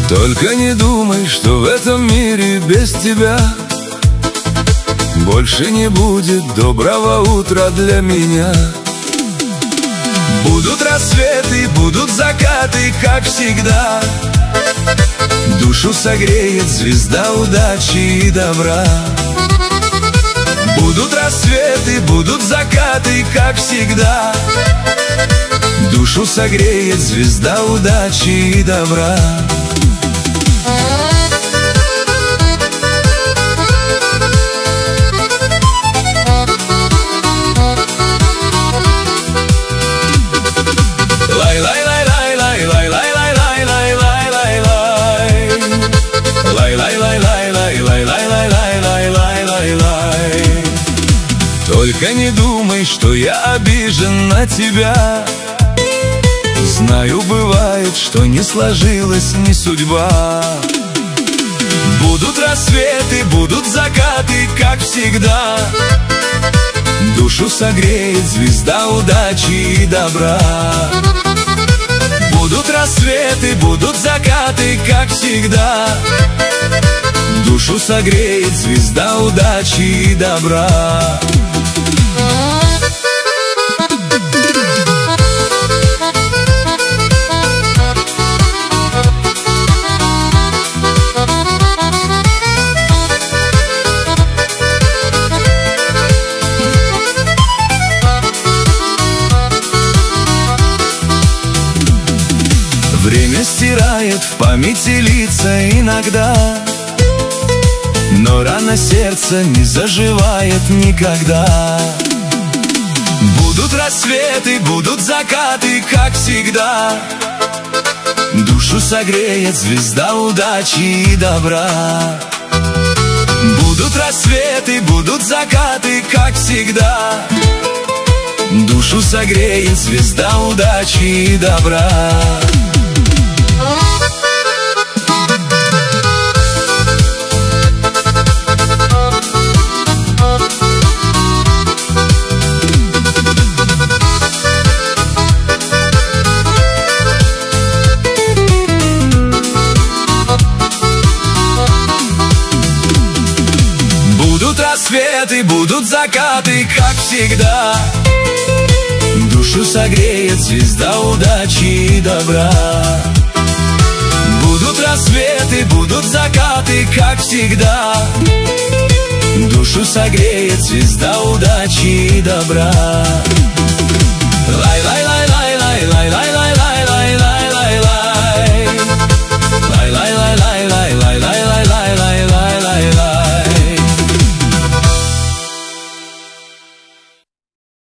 Только не думай, что в этом мире без тебя больше не будет доброго утра для меня. Будут рассветы, будут закаты, как всегда. Душу согреет звезда удачи и добра. Будут рассветы, будут закаты, как всегда. Душу согреет звезда удачи и добра. Только не думай, что я обижен на тебя. Знаю, бывает, что не сложилась ни судьба. Будут рассветы, будут закаты, как всегда. Душу согреет звезда удачи и добра. Будут рассветы, будут закаты, как всегда. Душу согреет звезда удачи и добра. Время стирает в памяти лица иногда, но рана сердца не заживает никогда. Будут рассветы, будут закаты, как всегда. Душу согреет звезда удачи и добра. Будут рассветы, будут закаты, как всегда. Душу согреет звезда удачи и добра. Будут рассветы, будут закаты, как всегда. Душу согреет звезда удачи и добра. Будут рассветы, будут закаты, как всегда. Душу согреет звезда удачи и добра.